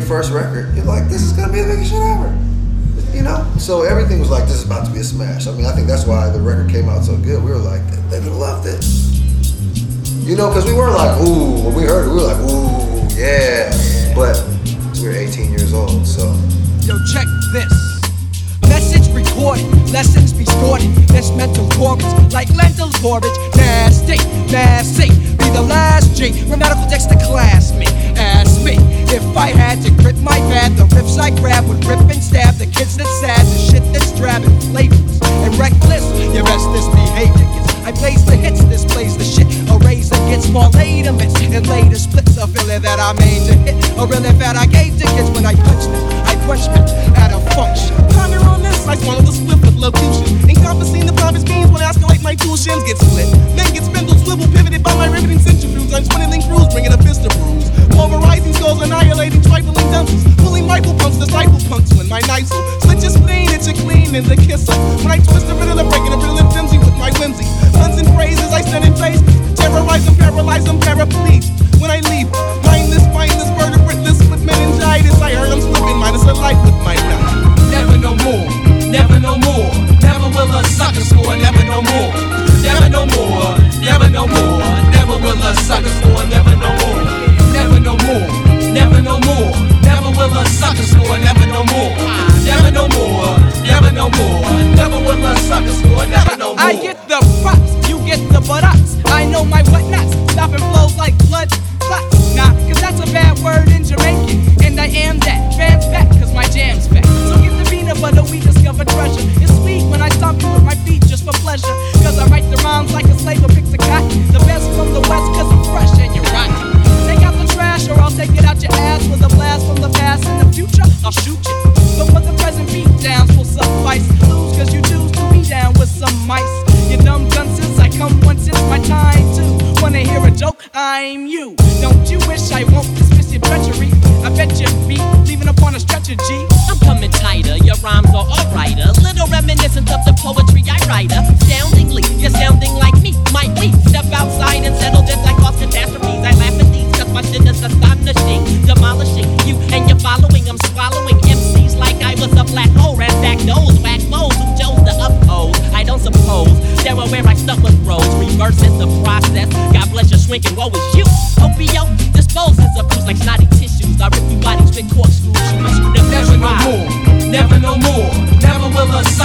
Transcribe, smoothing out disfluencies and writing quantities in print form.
first record, you're like, this is gonna be the biggest shit ever. You know? So everything was like, this is about to be a smash. I mean, I think that's why the record came out so good. We were like, they loved it. You know, because we weren't like, ooh, when we heard it, we were like, ooh, yeah. But we were 18 years old, so. Yo, check this. Message recorded, lessons be stored. This mental porridge, like lentils porridge. Nasty, nasty, be the last G. Grammatical text to classmate. Ask me if I had to grip my pad. The riffs I grab would rip and stab the kids that's sad. The shit that's drab and flavorless and reckless. Your best misbehavior gets. I blaze the hits, this plays the shit. A razor gets more later bits and later splits. A feeling that I made to hit. A really fat I gave to kids when I punched them. I punched them at a function. Ponder on this, I swallow the swift with locution. Encompassing the promised means when I escalate my two shins get split. Men get spindle, swivel, pivoted by my riveting centrifuge. I'm swindling crews, bringing a fist to bruise. Pulverizing skulls, annihilating trifling dunces. Pulling rifle pumps, disciple punks when my knife so switch is clean, it's a clean in the kisser. When I twist the riddle, I'm breaking a riddle and flimsy with my whimsy. Puns and phrases, I stand in place. Terrorize them, paralyze them, paraplegic. When I leave, mindless, vertebrateless with meningitis. I heard I'm slipping, minus a life with my mouth. Never no more, never no more. Never will a sucker score, never no more. Never no more, never no more. Never will a sucker score, never no more. Never no more, never no more. Never will a sucker score, never no more. Never no more, never no more. Never will a sucker score, never no more. I get the props, you get the buttocks. I know my whatnots, stopping flows like blood clots. Nah, cause that's a bad word in Jamaican. And I am that, fans back, cause my jam's back. So get the peanut butter, we discover treasure. It's sweet when I stomp you with my feet just for pleasure. Cause I write the rhymes like a slave who picks a cotton. The best from the west cause I'm fresh and you're rotten. Take out the trash or I'll take it out your ass with a blast from the past. In the future, I'll shoot you. But for the present beat downs will suffice. Lose cause you choose to be down with some mice. You dumb dunces, I come once, it's my time to. Wanna hear a joke? I'm you. Don't you wish I won't dismiss your treachery? I bet you be leaving upon a stretcher, G. I'm coming tighter, your rhymes are alright. A little reminiscent of the poetry I write. Astoundingly, you're sounding like me. Might we step outside and settle this like cause catastrophes? I laugh at these cause my shit is astonishing. Demolishing you and your following. I'm swallowing MCs like I was a black hole. Ransack those whack foes who chose to uphold. I don't suppose they were where I stuck with roads. Reversing the process. God bless your shrinking, woe is you. Opio disposes of foods like snotty tissues. I rip you bodies with corkscrews. You must never no more, never no more. Never will a